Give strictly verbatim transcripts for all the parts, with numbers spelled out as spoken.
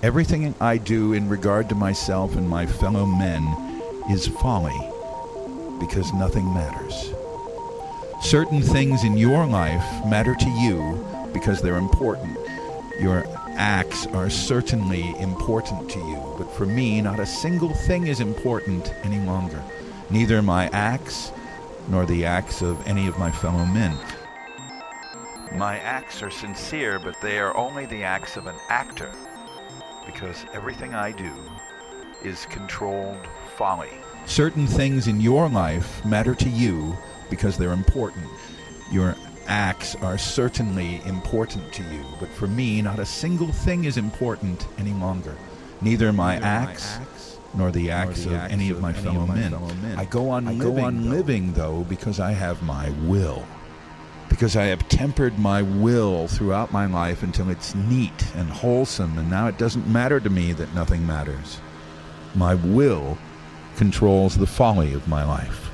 Everything I do in regard to myself and my fellow men is folly, because nothing matters. Certain things in your life matter to you because they're important. Your acts are certainly important to you, but for me, not a single thing is important any longer. Neither my acts nor the acts of any of my fellow men. My acts are sincere, but they are only the acts of an actor, because everything I do is controlled folly. Certain things in your life matter to you because they're important. Your acts are certainly important to you, but for me, not a single thing is important any longer. Neither my Neither acts, my acts nor the acts, nor the of, acts any of, of my, fellow, of my men. fellow men. I go on, I living, go on though. living, though, because I have my will. Because I have tempered my will throughout my life until it's neat and wholesome, and now it doesn't matter to me that nothing matters. My will controls the folly of my life.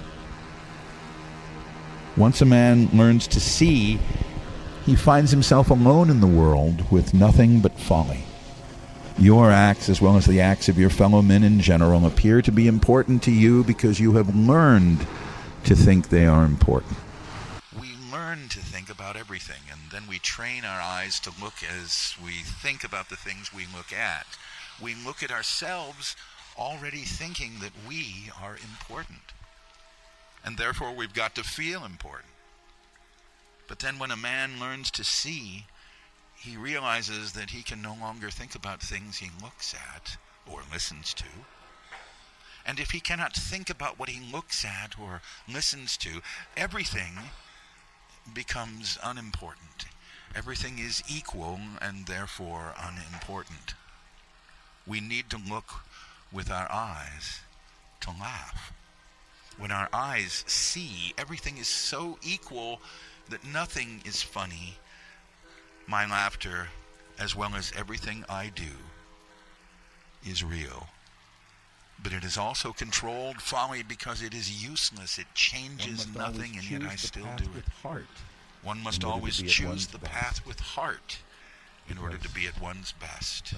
Once a man learns to see, he finds himself alone in the world with nothing but folly. Your acts, as well as the acts of your fellow men in general, appear to be important to you because you have learned to think they are important. We learn to think about everything, and then we train our eyes to look as we think about the things we look at. We look at ourselves already thinking that we are important. And therefore we've got to feel important. But then when a man learns to see, he realizes that he can no longer think about things he looks at or listens to. And if he cannot think about what he looks at or listens to, everything becomes unimportant. Everything is equal and therefore unimportant. We need to look with our eyes to laugh. When our eyes see, everything is so equal that nothing is funny. My laughter, as well as everything I do, is real. But it is also controlled folly because it is useless. It changes nothing, and yet I still do it. Heart. One must always choose the path with heart in order to be at one's best.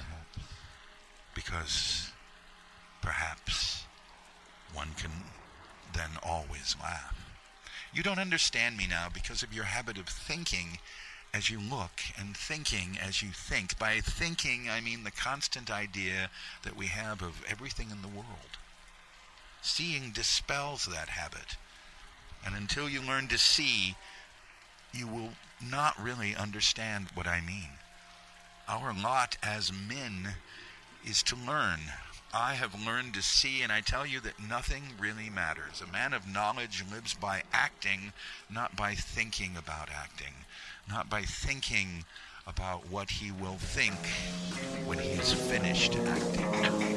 Because perhaps one can then always laugh. You don't understand me now because of your habit of thinking as you look and thinking as you think. By thinking, I mean the constant idea that we have of everything in the world. Seeing dispels that habit. And until you learn to see, you will not really understand what I mean. Our lot as men is to learn. I have learned to see, and I tell you that nothing really matters. A man of knowledge lives by acting, not by thinking about acting, not by thinking about what he will think when he is finished acting.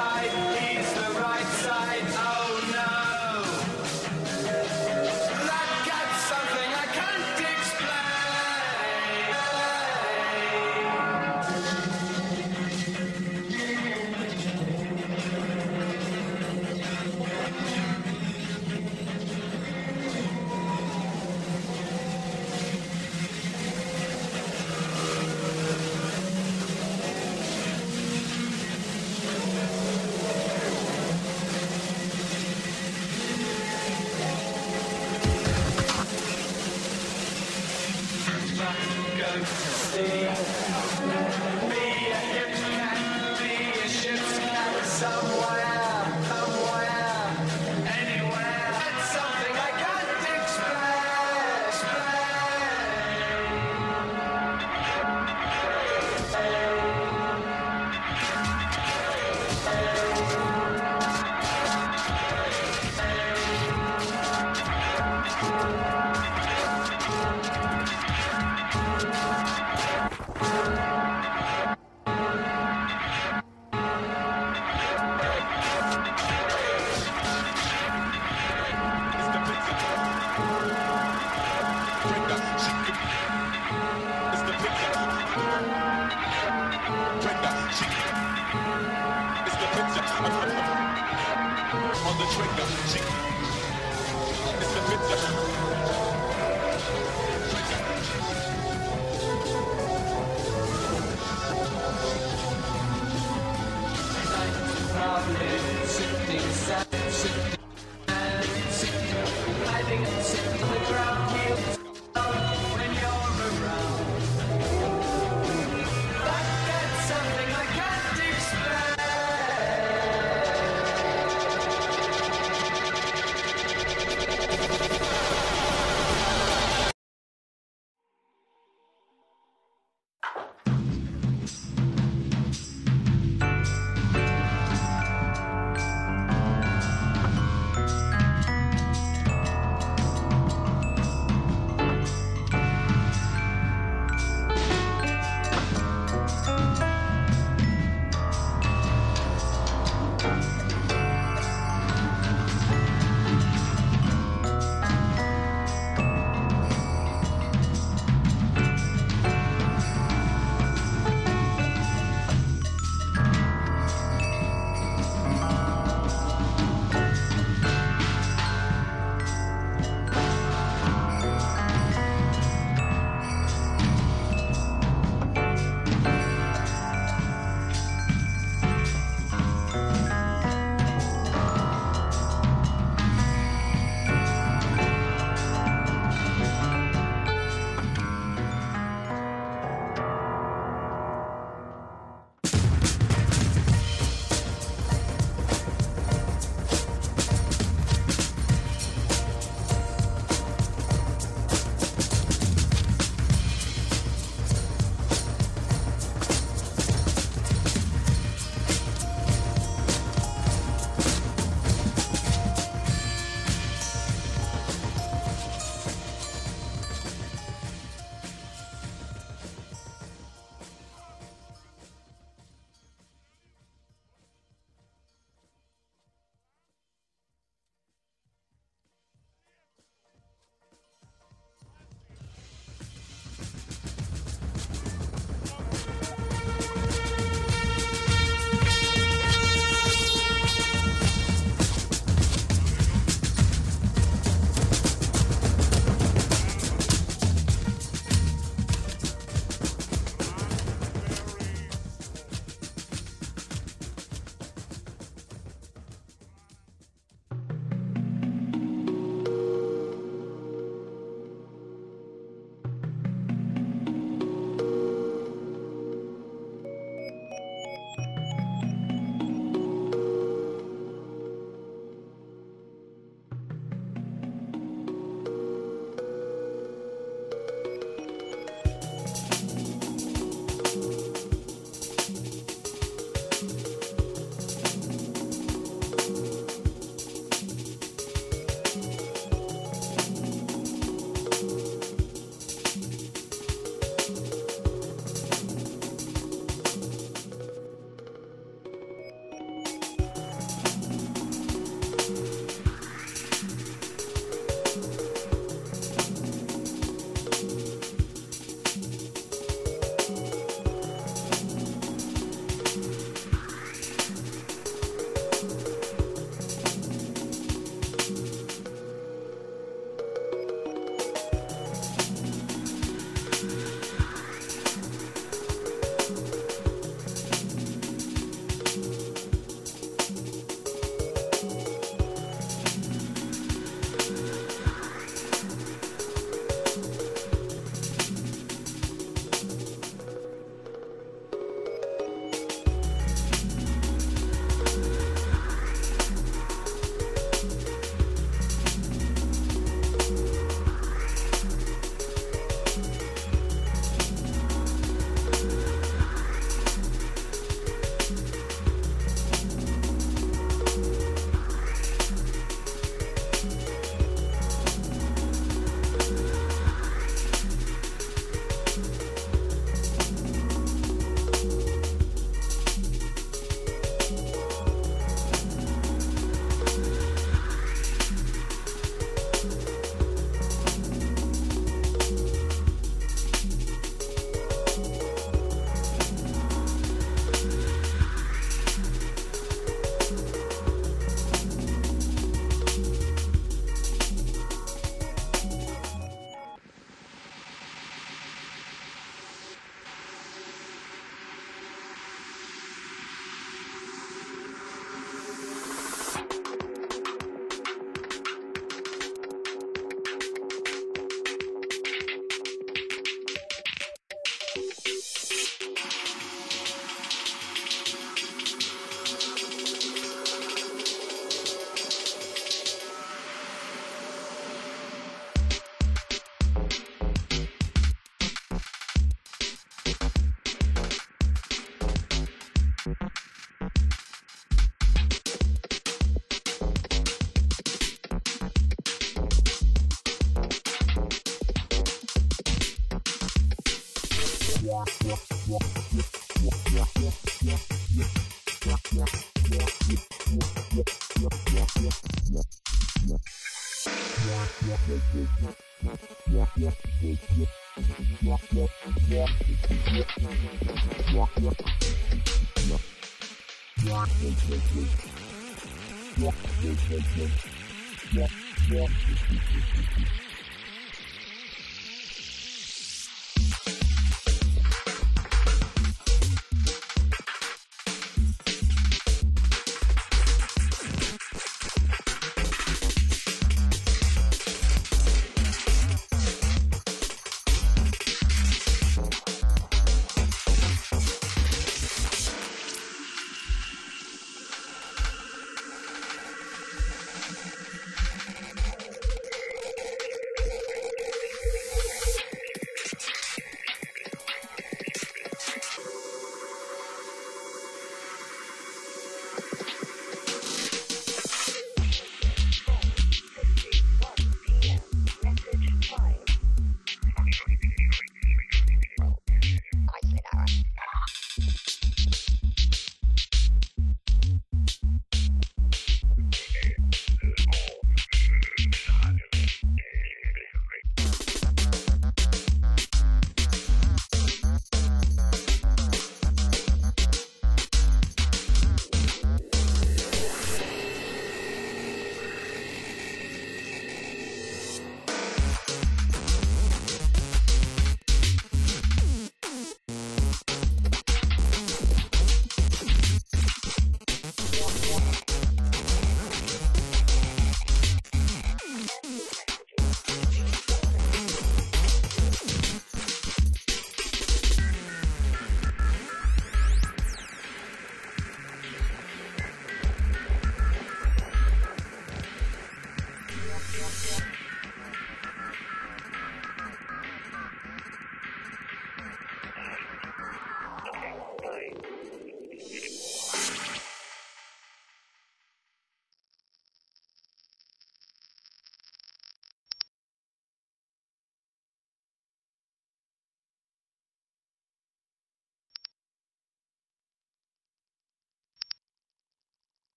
side, he's the right side, oh no. That guy's something I can't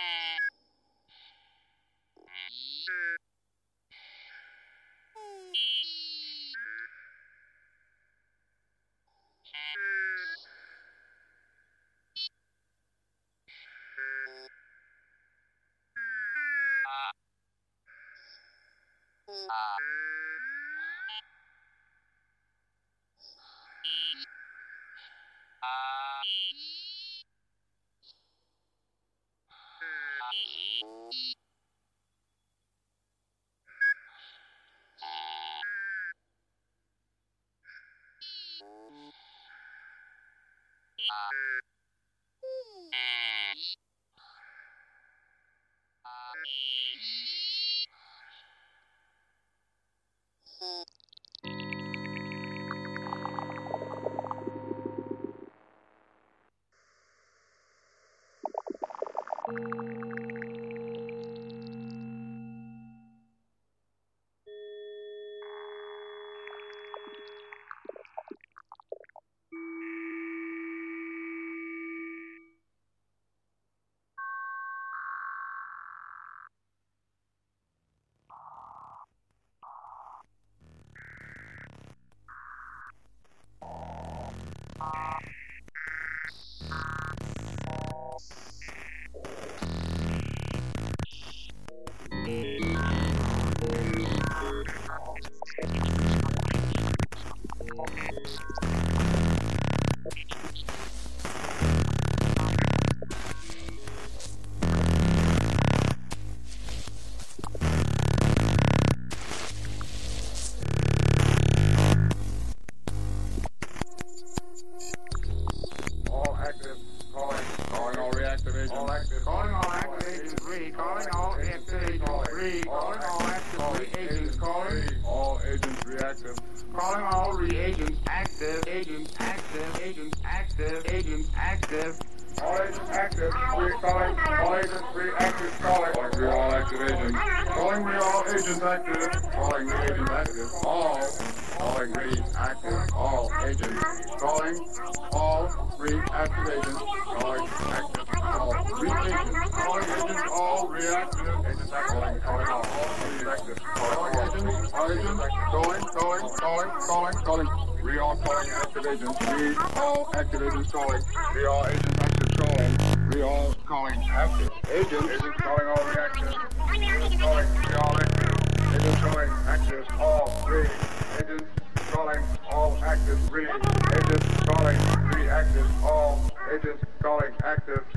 Agents calling, reactive, all agents calling, active.